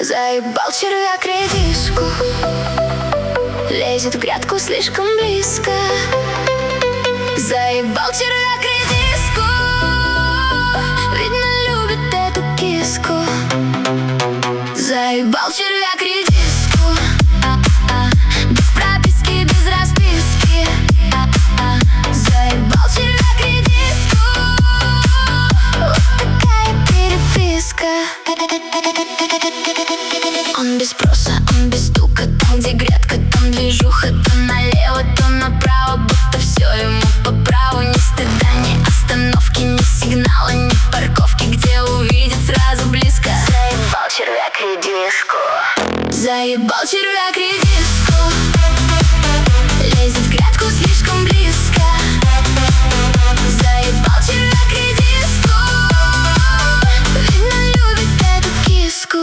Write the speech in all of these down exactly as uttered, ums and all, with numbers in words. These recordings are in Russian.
Заебал червяк редиску, лезет в грядку слишком близко. Заебал червяк редиску, видно любит эту киску. Заебал червяк редиску, а-а, без прописки, без расписки. А-а, заебал червяк редиску, вот такая переписка. Он без спроса, он без стука. Там, где грядка, там движуха. То налево, то направо, будто все ему по праву. Ни стыда, ни остановки, ни сигнала, ни парковки, где увидит сразу близко. Заебал червяк редиску, заебал червяк редиску, лезет в грядку слишком близко. Заебал червяк редиску, видно любит эту киску.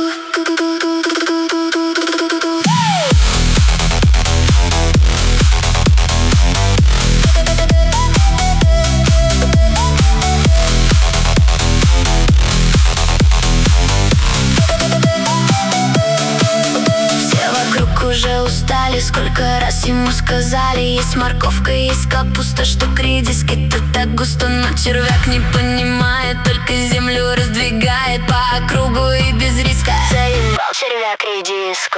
Уже устали, сколько раз ему сказали: есть морковка, есть капуста, что к редиске-то так густо. Но червяк не понимает, только землю раздвигает по кругу и без риска. Заебал червяк редиску.